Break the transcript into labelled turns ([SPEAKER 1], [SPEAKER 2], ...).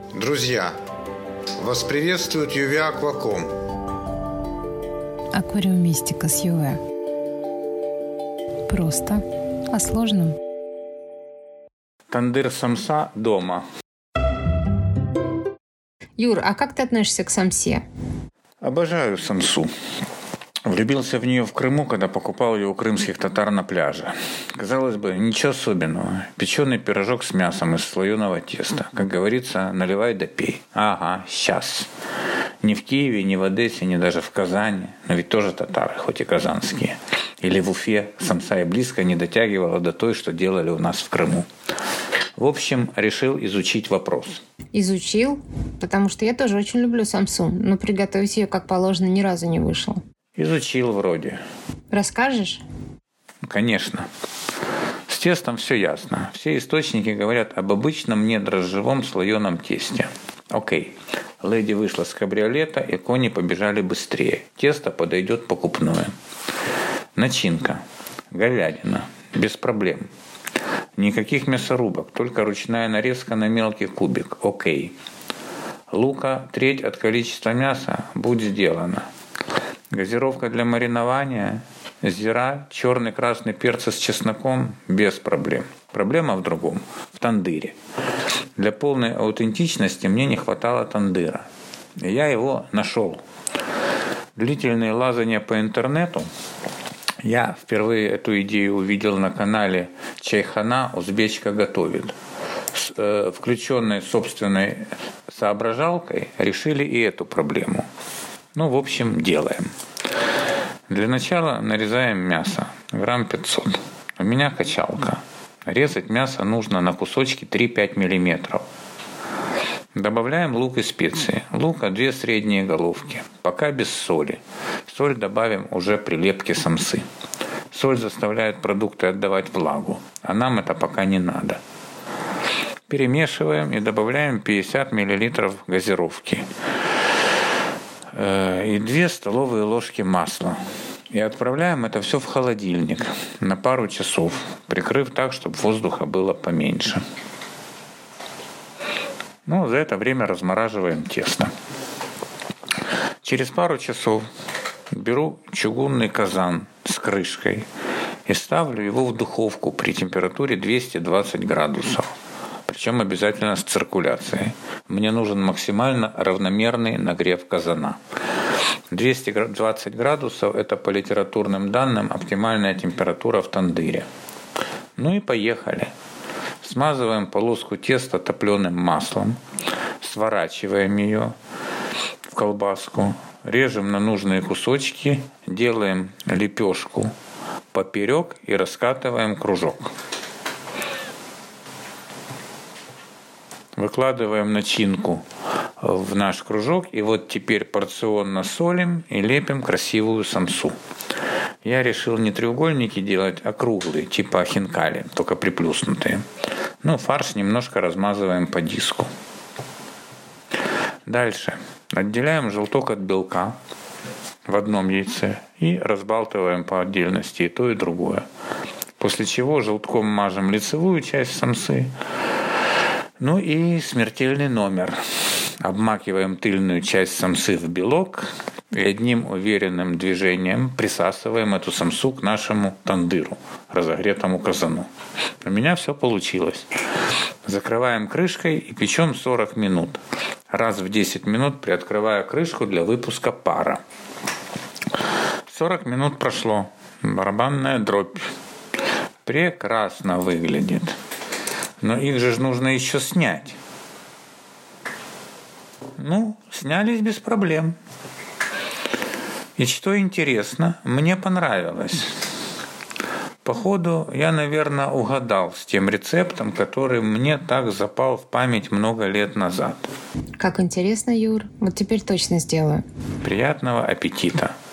[SPEAKER 1] Друзья, вас приветствует UV Aquacom.
[SPEAKER 2] Аквариумистика с UV. Просто о сложном.
[SPEAKER 3] Тандыр самса дома.
[SPEAKER 4] Юр, а как ты относишься к самсе?
[SPEAKER 3] Обожаю самсу. Влюбился в нее в Крыму, когда покупал ее у крымских татар на пляже. Казалось бы, ничего особенного. Печеный пирожок с мясом из слоеного теста. Как говорится, наливай да пей. Ага, сейчас. Ни в Киеве, ни в Одессе, ни даже в Казани. Но ведь тоже татары, хоть и казанские. Или в Уфе самса и близко не дотягивала до той, что делали у нас в Крыму. В общем, решил изучить вопрос.
[SPEAKER 4] Изучил? Потому что я тоже очень люблю самсу, но приготовить ее как положено ни разу не вышло.
[SPEAKER 3] Изучил вроде.
[SPEAKER 4] Расскажешь?
[SPEAKER 3] Конечно. С тестом все ясно. Все источники говорят об обычном недрожжевом слоеном тесте. Окей. Леди вышла с кабриолета, и кони побежали быстрее. Тесто подойдет покупное. Начинка. Говядина. Без проблем. Никаких мясорубок, только ручная нарезка на мелкий кубик. Окей. Лука треть от количества мяса. Будь сделано. Газировка для маринования, зира, черный красный перец с чесноком без проблем. Проблема в другом, в тандыре. Для полной аутентичности мне не хватало тандыра. И я его нашел. Длительные лазания по интернету. Я впервые эту идею увидел на канале Чайхана «Узбечка готовит». С включенной собственной соображалкой решили и эту проблему. В общем, делаем. Для начала нарезаем мясо. Грамм 500. У меня качалка. Резать мясо нужно на кусочки 3-5 мм. Добавляем лук и специи. Лука 2 средние головки. Пока без соли. Соль добавим уже при лепке самсы. Соль заставляет продукты отдавать влагу. А нам это пока не надо. Перемешиваем и добавляем 50 мл газировки. И 2 столовые ложки масла. И отправляем это все в холодильник на пару часов, прикрыв так, чтобы воздуха было поменьше. За это время размораживаем тесто. Через пару часов беру чугунный казан с крышкой и ставлю его в духовку при температуре 220 градусов. Причем обязательно с циркуляцией. Мне нужен максимально равномерный нагрев казана. 220 градусов – это по литературным данным оптимальная температура в тандыре. И поехали. Смазываем полоску теста топленым маслом, сворачиваем ее в колбаску, режем на нужные кусочки, делаем лепешку поперек и раскатываем кружок. Выкладываем начинку в наш кружок и теперь порционно солим и лепим красивую самсу. Я решил не треугольники делать, а круглые, типа хинкали, только приплюснутые. Фарш немножко размазываем по диску. Дальше отделяем желток от белка в одном яйце и разбалтываем по отдельности и то, и другое. После чего желтком мажем лицевую часть самсы. И смертельный номер. Обмакиваем тыльную часть самсы в белок и одним уверенным движением присасываем эту самсу к нашему тандыру, разогретому казану. У меня все получилось. Закрываем крышкой и печем 40 минут. Раз в 10 минут приоткрывая крышку для выпуска пара. 40 минут прошло. Барабанная дробь. Прекрасно выглядит. Но их же нужно еще снять. Снялись без проблем. И что интересно, мне понравилось. Походу, я, наверное, угадал с тем рецептом, который мне так запал в память много лет назад.
[SPEAKER 4] Как интересно, Юр. Теперь точно сделаю.
[SPEAKER 3] Приятного аппетита!